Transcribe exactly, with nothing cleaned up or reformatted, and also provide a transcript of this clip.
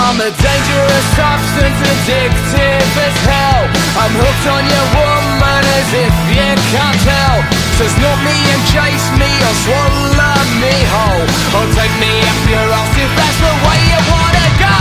I'm a dangerous substance, addictive as hell. I'm hooked on your woman as if you can't tell. So snort me and chase me or swallow me whole, or take me up your ass if that's the way